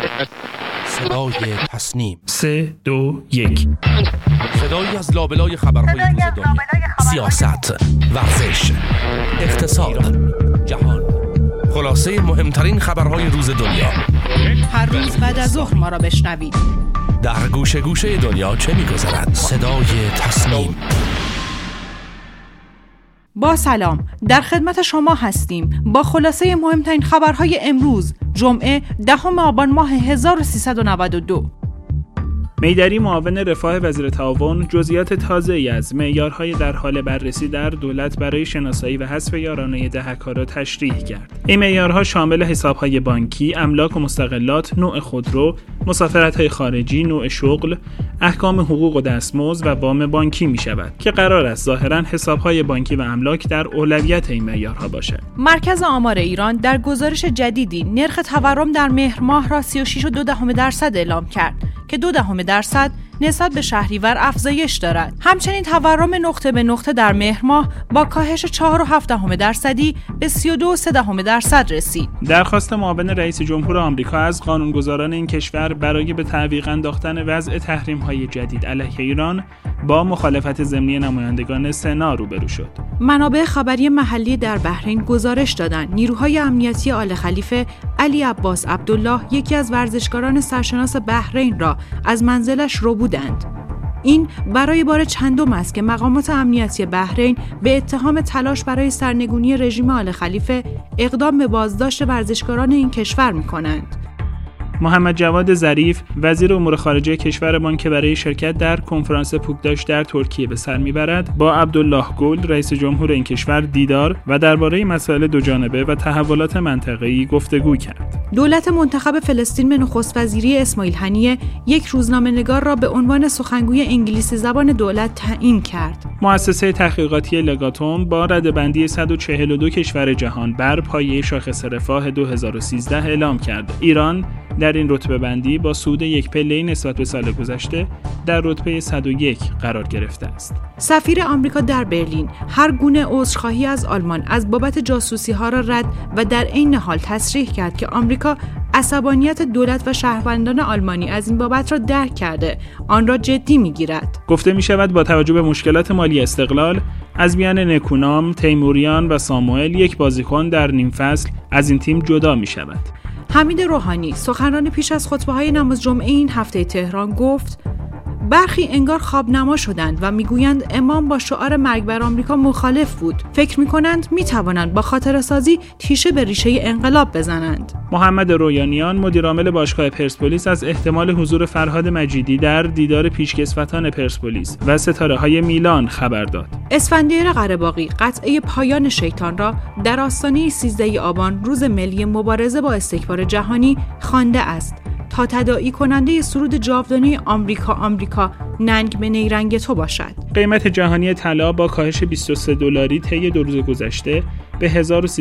صدای تصنیم 3 2 1 صدایی از لابلای خبرهای روز دنیا، سیاست، ورزش، اقتصاد، جهان، خلاصه مهمترین خبرهای روز دنیا. هر روز بعد از ظهر ما را بشنوید. در گوشه گوشه دنیا چه می‌گذرد؟ صدای تصنیم. با سلام، در خدمت شما هستیم با خلاصه مهمترین خبرهای امروز جمعه 10 آبان ماه 1392. میدری معاون رفاه وزیر تعاون جزئیات تازه‌ای از معیارهای در حال بررسی در دولت برای شناسایی و حذف یارانه دهک‌ها را تشریح کرد. این معیارها شامل حساب‌های بانکی، املاک و مستغلات، نوع خودرو، مسافرت‌های خارجی، نوع شغل، احکام حقوق و دستمزد و وام بانکی می‌شود که قرار است ظاهراً حساب‌های بانکی و املاک در اولویت این معیارها باشد. مرکز آمار ایران در گزارش جدیدی نرخ تورم در مهر ماه را 36.2% اعلام کرد که 2% نسبت به شهریور افزایش دارد. همچنین تورم نقطه به نقطه در مهر ماه با کاهش 4.7% به 32.3% رسید. درخواست معاون رئیس جمهور آمریکا از قانونگذاران این کشور برای به تعویق انداختن وضع تحریم‌های جدید علیه ایران با مخالفت ضمنی نمایندگان سنا روبرو شد. منابع خبری محلی در بحرین گزارش دادند نیروهای امنیتی آل خلیفه علی عباس عبدالله، یکی از ورزشکاران سرشناس بحرین را از منزلش رو بودند. این برای بار چندم است که مقامات امنیتی بحرین به اتهام تلاش برای سرنگونی رژیم آل خلیفه اقدام به بازداشت ورزشکاران این کشور می‌کنند. محمد جواد ظریف وزیر امور خارجه کشورمان که برای شرکت در کنفرانس پوکداش در ترکیه به سر میبرد با عبدالله گل رئیس جمهور این کشور دیدار و درباره مسائل دوجانبه و تحولات منطقه‌ای گفتگو کرد. دولت منتخب فلسطین به نخست وزیری اسماعیل هنیه یک روزنامه‌نگار را به عنوان سخنگوی انگلیسی زبان دولت تعیین کرد. مؤسسه تحقیقاتی لگاتوم با رده‌بندی 142 کشور جهان بر پایه شاخص رفاه 2013 اعلام کرد ایران در این رتبه بندی با صعود یک پله‌ای نسبت به سال گذشته در رتبه 101 قرار گرفته است. سفیر آمریکا در برلین هر گونه عذرخواهی از آلمان از بابت جاسوسی‌ها را رد و در عین حال تصریح کرد که آمریکا عصبانیت دولت و شهروندان آلمانی از این بابت را درک کرده، آن را جدی می‌گیرد. گفته می‌شود با توجه به مشکلات مالی استقلال از میان نکونام، تیموریان و ساموئل یک بازیکن در نیم فصل از این تیم جدا می‌شود. حمید روحانی سخنران پیش از خطبه‌های نماز جمعه این هفته تهران گفت برخی انگار خوابنما شدند و میگویند امام با شعار مرگ بر آمریکا مخالف بود. فکر میکنند میتوانند با خاطره‌سازی تیشه به ریشه انقلاب بزنند. محمد رویانیان مدیرعامل باشگاه پرسپولیس از احتمال حضور فرهاد مجیدی در دیدار پیشکسوتان پرسپولیس و ستاره‌های میلان خبر داد. اسفندیار قره‌باغی قطعه پایان شیطان را در آستانه 13 آبان روز ملی مبارزه با استکبار جهانی خوانده است تا تداعی کننده سرود جاودانه آمریکا ننگ به نیرنگ تو باشد. قیمت جهانی طلا با کاهش $23 طی 2 روز گذشته به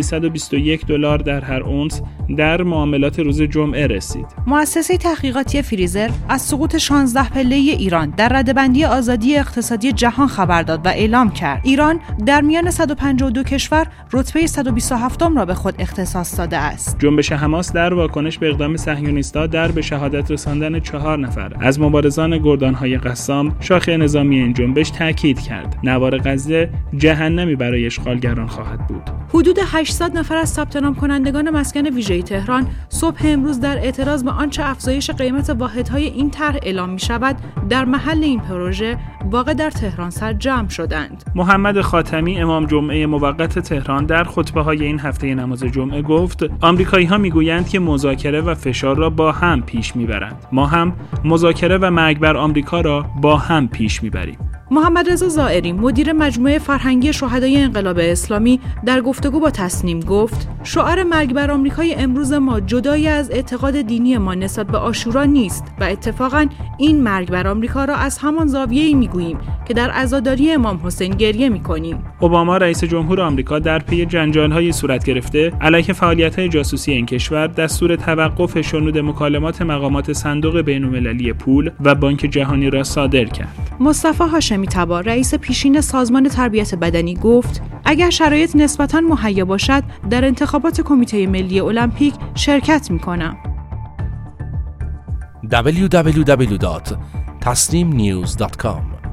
$1321 در هر اونس در معاملات روز جمعه رسید. مؤسسه تحقیقاتی فریزر از سقوط 16 پله ایران در رده‌بندی آزادی اقتصادی جهان خبر داد و اعلام کرد ایران در میان 152 کشور رتبه 127 را به خود اختصاص داده است. جنبش حماس در واکنش به اقدام صهیونیست‌ها در به شهادت رساندن 4 نفر از مبارزان گردان‌های قسام، شاخه نظامی این جنبش تاکید کرد نوار غزه جهنمی برای اشغالگران خواهد بود. حدود 800 نفر از ثبت نام کنندگان مسکن ویژه تهران صبح امروز در اعتراض به آنچه افزایش قیمت واحدهای این طرح اعلام می شود در محل این پروژه واقع در تهران سر جمع شدند. محمد خاتمی امام جمعه موقت تهران در خطبه‌های این هفته نماز جمعه گفت آمریکایی‌ها میگویند که مذاکره و فشار را با هم پیش میبرند. ما هم مذاکره و مرگ بر آمریکا را با هم پیش میبریم. محمد رضا زائری مدیر مجموعه فرهنگی شهدای انقلاب اسلامی در گفتگو با تصنیم گفت شعار مرگ بر آمریکای امروز ما جدایی از اعتقاد دینی ما نسبت به عاشورا نیست و اتفاقاً این مرگ بر آمریکا را از همان زاویه‌ای میگوییم که در عزاداری امام حسین گریه میکنیم. اوباما رئیس جمهور آمریکا در پی جنجال‌های صورت گرفته علیه فعالیت‌های جاسوسی این کشور دستور توقف شنود مکالمات مقامات صندوق بین‌المللی پول و بانک جهانی را صادر کرد. مصطفی هاشمی طبا رئیس پیشین سازمان تربیت بدنی گفت اگر شرایط نسبتاً مهیا باشد در انتخابات کمیته ملی المپیک شرکت می‌کنم. www.tasneemnews.com